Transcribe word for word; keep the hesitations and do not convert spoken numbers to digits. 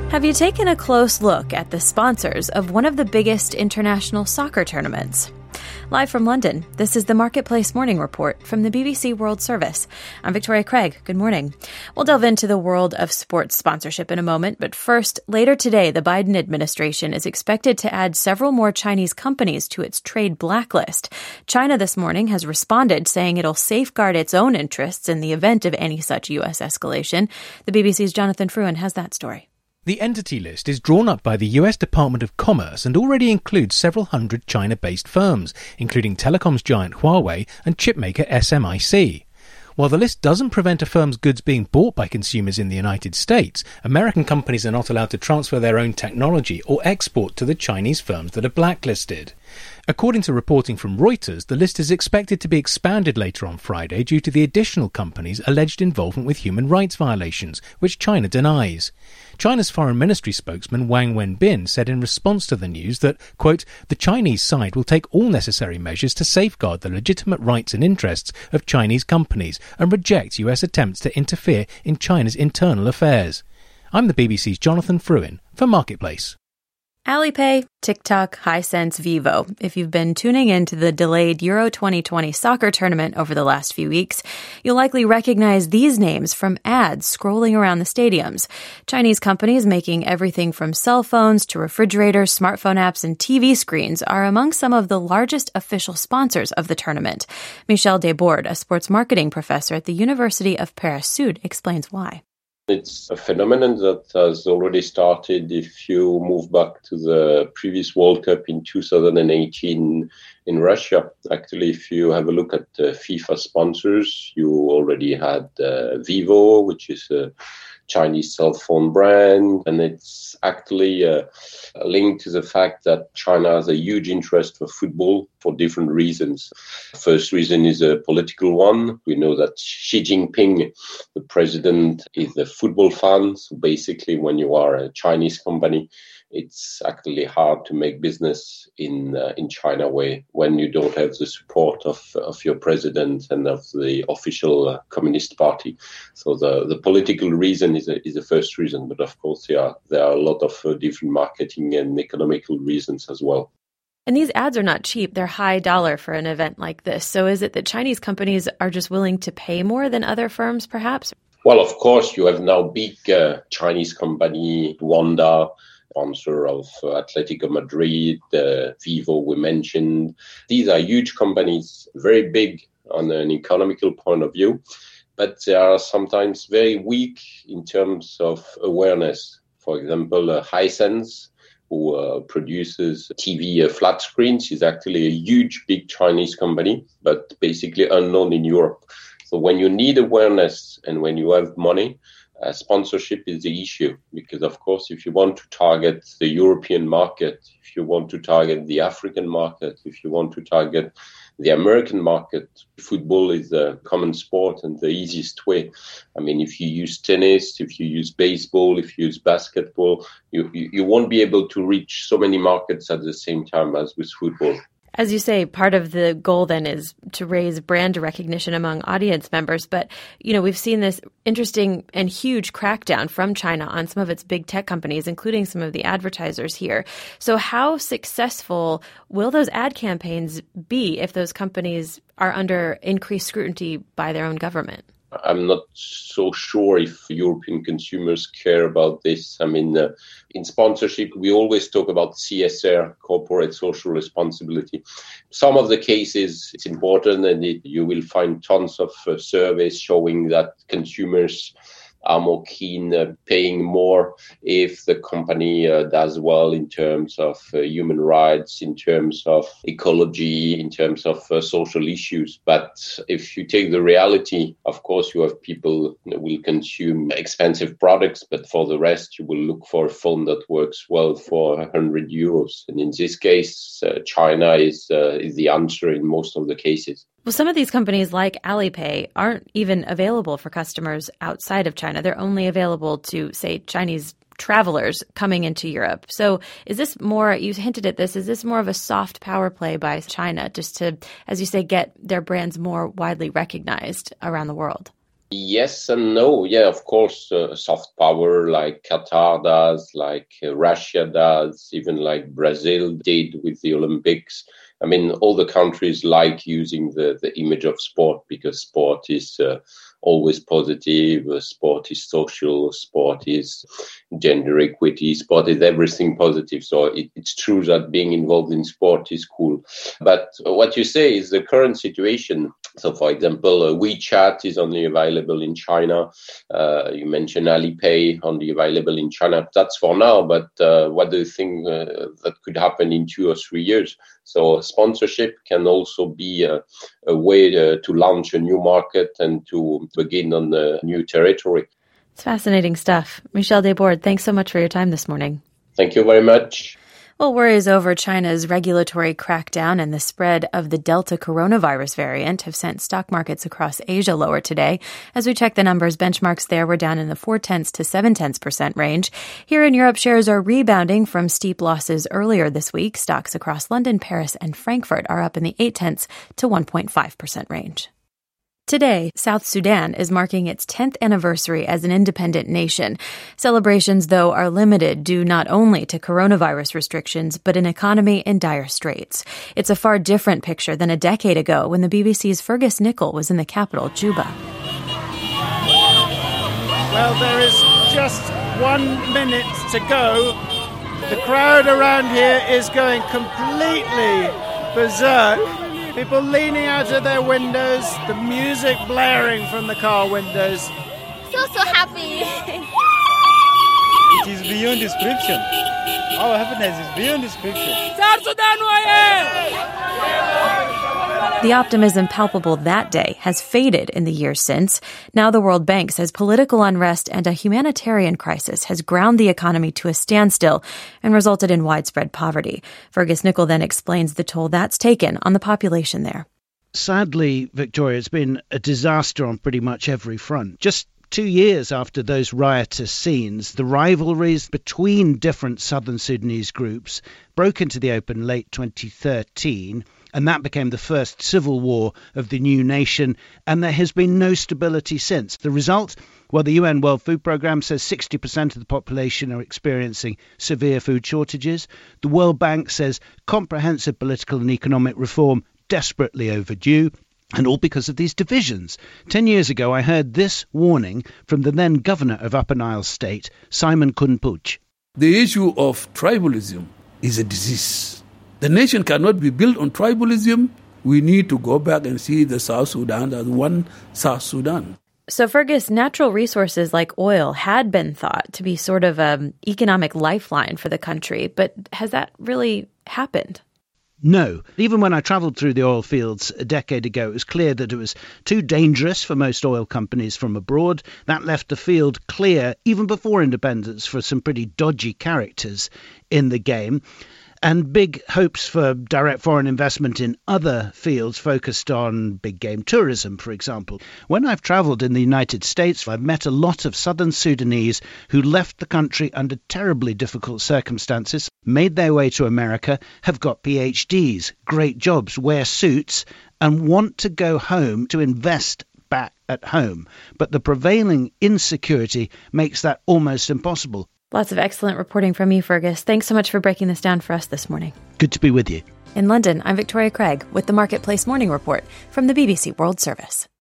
Have you taken a close look at the sponsors of one of the biggest international soccer tournaments? Live from London, this is the Marketplace Morning Report from the B B C World Service. I'm Victoria Craig. Good morning. We'll delve into the world of sports sponsorship in a moment, but first, later today, the Biden administration is expected to add several more Chinese companies to its trade blacklist. China this morning has responded, saying it'll safeguard its own interests in the event of any such U S escalation. The B B C's Jonathan Fruin has that story. The entity list is drawn up by the U S Department of Commerce and already includes several hundred China-based firms, including telecoms giant Huawei and chipmaker S M I C. While the list doesn't prevent a firm's goods being bought by consumers in the United States, American companies are not allowed to transfer their own technology or export to the Chinese firms that are blacklisted. According to reporting from Reuters, the list is expected to be expanded later on Friday due to the additional companies' alleged involvement with human rights violations, which China denies. China's foreign ministry spokesman Wang Wenbin said in response to the news that, quote, the Chinese side will take all necessary measures to safeguard the legitimate rights and interests of Chinese companies and reject U S attempts to interfere in China's internal affairs. I'm the B B C's Jonathan Fruin for Marketplace. Alipay, TikTok, Hisense, Vivo. If you've been tuning in to the delayed Euro twenty twenty soccer tournament over the last few weeks, you'll likely recognize these names from ads scrolling around the stadiums. Chinese companies making everything from cell phones to refrigerators, smartphone apps, and T V screens are among some of the largest official sponsors of the tournament. Michel Desbordes, a sports marketing professor at the University of Paris Sud, explains why. It's a phenomenon that has already started if you move back to the previous World Cup in two thousand eighteen in Russia. Actually, if you have a look at uh, FIFA sponsors, you already had uh, Vivo, which is a Chinese cell phone brand, and it's actually uh, linked to the fact that China has a huge interest for football for different reasons. First reason is a political one. We know that Xi Jinping, the president, is a football fan. So basically, when you are a Chinese company, it's actually hard to make business in uh, in China way when you don't have the support of of your president and of the official uh, Communist Party. So the, the political reason is a, is the first reason, but of course, yeah, there are a lot of uh, different marketing and economical reasons as well. And these ads are not cheap. They're high dollar for an event like this. So is it that Chinese companies are just willing to pay more than other firms, perhaps? Well, of course, you have now big uh, Chinese company, Wanda, sponsor of uh, Atletico Madrid, uh, Vivo we mentioned. These are huge companies, very big on an economical point of view, but they are sometimes very weak in terms of awareness. For example, uh, Hisense, who uh, produces T V uh, flat screens, is actually a huge, big Chinese company, but basically unknown in Europe. So when you need awareness and when you have money, Uh, sponsorship is the issue, because of course if you want to target the European market, if you want to target the African market, if you want to target the American market, football is a common sport and the easiest way. I mean, if you use tennis, if you use baseball, if you use basketball, you, you, you won't be able to reach so many markets at the same time as with football. As you say, part of the goal then is to raise brand recognition among audience members. But, you know, we've seen this interesting and huge crackdown from China on some of its big tech companies, including some of the advertisers here. So how successful will those ad campaigns be if those companies are under increased scrutiny by their own government? I'm not so sure if European consumers care about this. I mean, uh, in sponsorship, we always talk about C S R, corporate social responsibility. Some of the cases, it's important, and it, you will find tons of uh, surveys showing that consumers are more keen uh, paying more if the company uh, does well in terms of uh, human rights, in terms of ecology, in terms of uh, social issues. But if you take the reality, of course, you have people who will consume expensive products, but for the rest, you will look for a phone that works well for one hundred euros. And in this case, uh, China is, uh, is the answer in most of the cases. Well, some of these companies like Alipay aren't even available for customers outside of China. They're only available to, say, Chinese travelers coming into Europe. So is this more, you hinted at this, is this more of a soft power play by China just to, as you say, get their brands more widely recognized around the world? Yes and no. Yeah, of course, uh, soft power like Qatar does, like uh, Russia does, even like Brazil did with the Olympics. I mean, all the countries like using the, the image of sport because sport is uh, always positive, uh, sport is social, sport is gender equity, sport is everything positive. So it, it's true that being involved in sport is cool. But what you say is the current situation. So, for example, uh, WeChat is only available in China. Uh, you mentioned Alipay, only available in China. That's for now, but uh, what do you think uh, that could happen in two or three years? So sponsorship can also be a, a way to, to launch a new market and to begin on a new territory. It's fascinating stuff. Michel Desbordes, thanks so much for your time this morning. Thank you very much. Well, worries over China's regulatory crackdown and the spread of the Delta coronavirus variant have sent stock markets across Asia lower today. As we check the numbers, benchmarks there were down in the four-tenths to seven-tenths percent range. Here in Europe, shares are rebounding from steep losses earlier this week. Stocks across London, Paris, and Frankfurt are up in the eight-tenths to one point five percent range. Today, South Sudan is marking its tenth anniversary as an independent nation. Celebrations, though, are limited due not only to coronavirus restrictions, but an economy in dire straits. It's a far different picture than a decade ago when the B B C's Fergus Nichol was in the capital, Juba. Well, there is just one minute to go. The crowd around here is going completely berserk. People leaning out of their windows, the music blaring from the car windows. So, so happy. It is beyond description. Our happiness is beyond description. The optimism palpable that day has faded in the years since. Now the World Bank says political unrest and a humanitarian crisis has ground the economy to a standstill and resulted in widespread poverty. Fergus Nichol then explains the toll that's taken on the population there. Sadly, Victoria, it's been a disaster on pretty much every front. Just two years after those riotous scenes, the rivalries between different southern Sudanese groups broke into the open late twenty thirteen, and that became the first civil war of the new nation, and there has been no stability since. The result? Well, the U N World Food Programme says sixty percent of the population are experiencing severe food shortages. The World Bank says comprehensive political and economic reform desperately overdue. And all because of these divisions. Ten years ago, I heard this warning from the then governor of Upper Nile State, Simon Kunpuch. The issue of tribalism is a disease. The nation cannot be built on tribalism. We need to go back and see the South Sudan as one South Sudan. So, Fergus, natural resources like oil had been thought to be sort of an economic lifeline for the country. But has that really happened? No. Even when I travelled through the oil fields a decade ago, it was clear that it was too dangerous for most oil companies from abroad. That left the field clear, even before independence, for some pretty dodgy characters in the game. And big hopes for direct foreign investment in other fields focused on big game tourism, for example. When I've travelled in the United States, I've met a lot of southern Sudanese who left the country under terribly difficult circumstances, made their way to America, have got P H Ds, great jobs, wear suits, and want to go home to invest back at home. But the prevailing insecurity makes that almost impossible. Lots of excellent reporting from you, Fergus. Thanks so much for breaking this down for us this morning. Good to be with you. In London, I'm Victoria Craig with the Marketplace Morning Report from the B B C World Service.